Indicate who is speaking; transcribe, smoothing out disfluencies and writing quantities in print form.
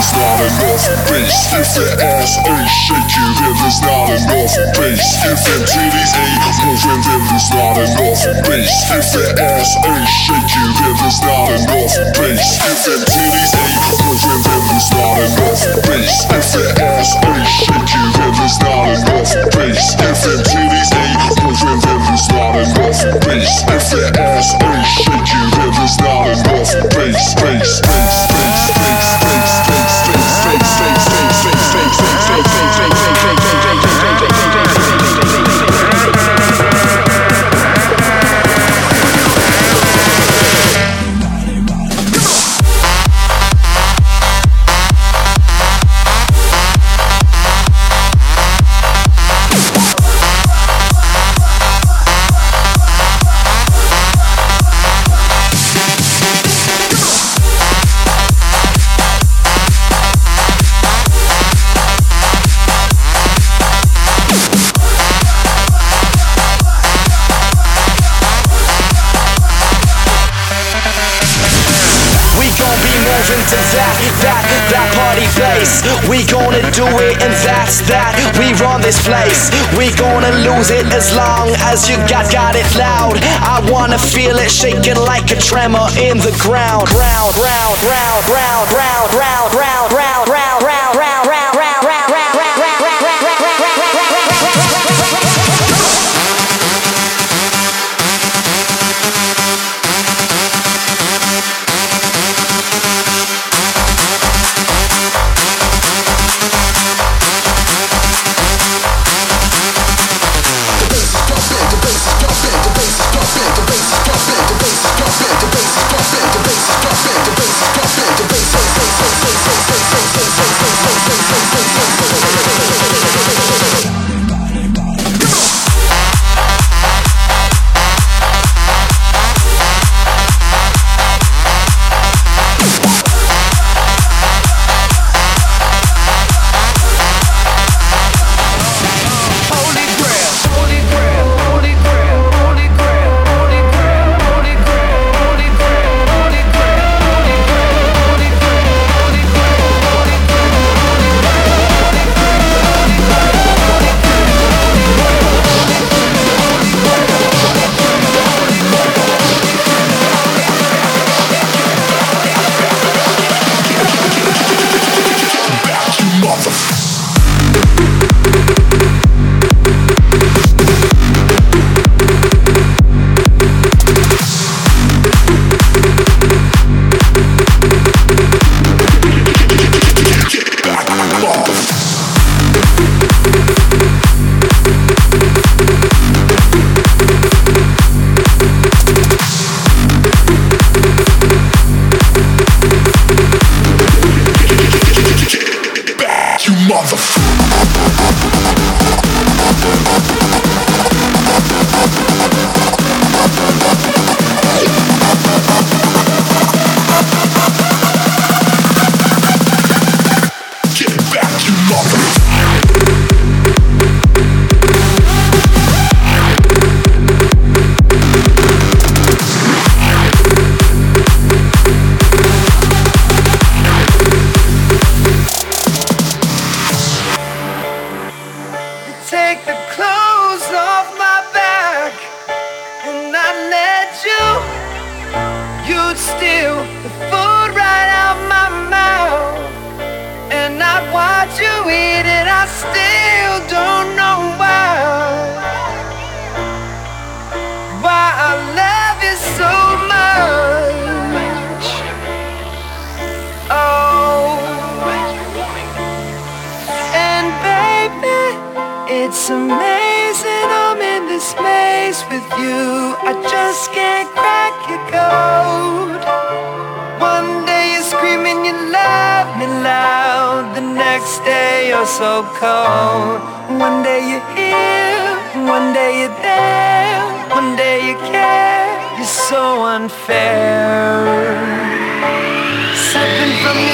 Speaker 1: there's not enough bass. If the ass ain't shaking, then there's not enough bass. If them titties ain't moving, then there's not enough bass. If the ass ain't shaking, then there's not enough bass. If them titties ain't moving, then there's not enough bass. If the ass ain't shaking, then there's not enough bass. If them titties ain't moving, then there's not enough bass. If the ass ain't shaking, then there's not enough bass. Bass, bass, bass, bass, bass, bass, bass, bass, bass, bass, bass, bass, bass, that party place. We gonna do it and that's that. We run this place. We gonna lose it as long as you got it loud. I wanna feel it shaking like a tremor in the ground. Round, round, round, round, round, round, round, round, round, round, round, round, round, round, round.
Speaker 2: It's amazing I'm in this space with you. I just can't crack your code. One day you're screaming you love me loud, the next day you're so cold. One day you're here, one day you're there, one day you care. You're so unfair. Sipping from your